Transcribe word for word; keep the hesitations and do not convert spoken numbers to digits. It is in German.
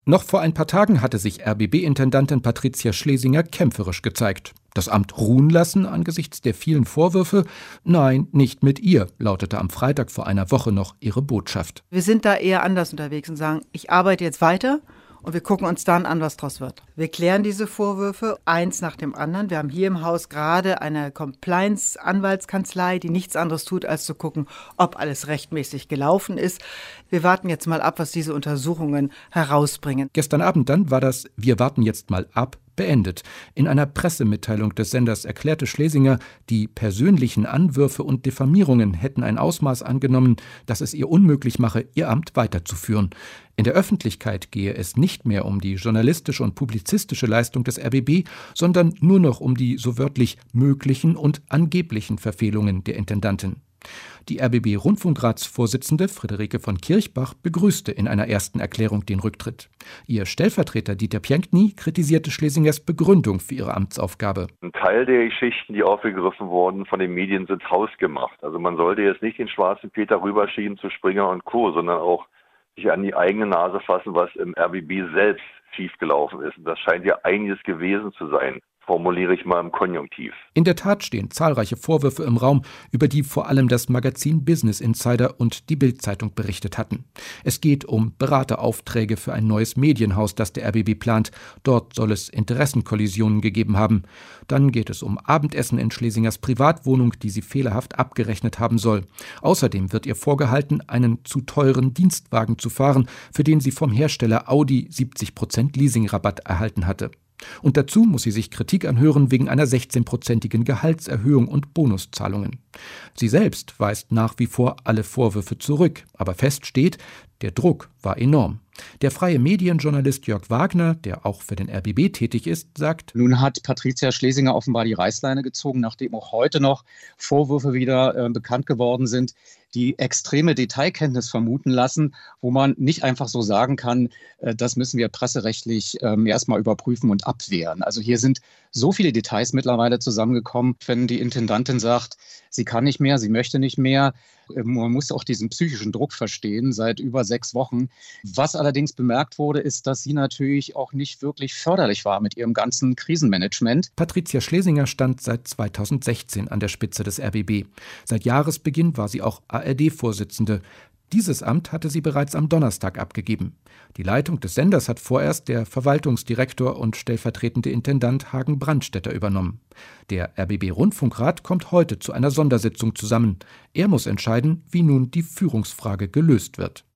Noch vor ein paar Tagen hatte sich R B B-Intendantin Patricia Schlesinger kämpferisch gezeigt. Das Amt ruhen lassen angesichts der vielen Vorwürfe? Nein, nicht mit ihr, lautete am Freitag vor einer Woche noch ihre Botschaft. Wir sind da eher anders unterwegs und sagen, ich arbeite jetzt weiter und wir gucken uns dann an, was draus wird. Wir klären diese Vorwürfe eins nach dem anderen. Wir haben hier im Haus gerade eine Compliance-Anwaltskanzlei, die nichts anderes tut, als zu gucken, ob alles rechtmäßig gelaufen ist. Wir warten jetzt mal ab, was diese Untersuchungen herausbringen. Gestern Abend dann war das „Wir warten jetzt mal ab" beendet. In einer Pressemitteilung des Senders erklärte Schlesinger, die persönlichen Anwürfe und Diffamierungen hätten ein Ausmaß angenommen, das es ihr unmöglich mache, ihr Amt weiterzuführen. In der Öffentlichkeit gehe es nicht mehr um die journalistische und publizistische Leistung des R B B, sondern nur noch um die so wörtlich möglichen und angeblichen Verfehlungen der Intendantin. Die R B B-Rundfunkratsvorsitzende Friederike von Kirchbach begrüßte in einer ersten Erklärung den Rücktritt. Ihr Stellvertreter Dieter Piękny kritisierte Schlesingers Begründung für ihre Amtsaufgabe. Ein Teil der Geschichten, die aufgegriffen wurden von den Medien, sind hausgemacht. Also man sollte jetzt nicht den schwarzen Peter rüberschieben zu Springer und Co., sondern auch sich an die eigene Nase fassen, was im R B B selbst schiefgelaufen ist. Und das scheint ja einiges gewesen zu sein. Formuliere ich mal im Konjunktiv. In der Tat stehen zahlreiche Vorwürfe im Raum, über die vor allem das Magazin Business Insider und die Bild-Zeitung berichtet hatten. Es geht um Berateraufträge für ein neues Medienhaus, das der R B B plant. Dort soll es Interessenkollisionen gegeben haben. Dann geht es um Abendessen in Schlesingers Privatwohnung, die sie fehlerhaft abgerechnet haben soll. Außerdem wird ihr vorgehalten, einen zu teuren Dienstwagen zu fahren, für den sie vom Hersteller Audi siebzig Prozent Leasingrabatt erhalten hatte. Und dazu muss sie sich Kritik anhören wegen einer sechzehnprozentigen Gehaltserhöhung und Bonuszahlungen. Sie selbst weist nach wie vor alle Vorwürfe zurück, aber fest steht, der Druck war enorm. Der freie Medienjournalist Jörg Wagner, der auch für den R B B tätig ist, sagt: Nun hat Patricia Schlesinger offenbar die Reißleine gezogen, nachdem auch heute noch Vorwürfe wieder äh, bekannt geworden sind, die extreme Detailkenntnis vermuten lassen, wo man nicht einfach so sagen kann, äh, das müssen wir presserechtlich ähm, erstmal überprüfen und abwehren. Also hier sind so viele Details mittlerweile zusammengekommen. Wenn die Intendantin sagt, sie kann nicht mehr, sie möchte nicht mehr, äh, man muss auch diesen psychischen Druck verstehen seit über sechs Wochen. Was allerdings bemerkt wurde, ist, dass sie natürlich auch nicht wirklich förderlich war mit ihrem ganzen Krisenmanagement. Patricia Schlesinger stand seit zweitausendsechzehn an der Spitze des R B B. Seit Jahresbeginn war sie auch A R D-Vorsitzende. Dieses Amt hatte sie bereits am Donnerstag abgegeben. Die Leitung des Senders hat vorerst der Verwaltungsdirektor und stellvertretende Intendant Hagen Brandstätter übernommen. Der R B B-Rundfunkrat kommt heute zu einer Sondersitzung zusammen. Er muss entscheiden, wie nun die Führungsfrage gelöst wird.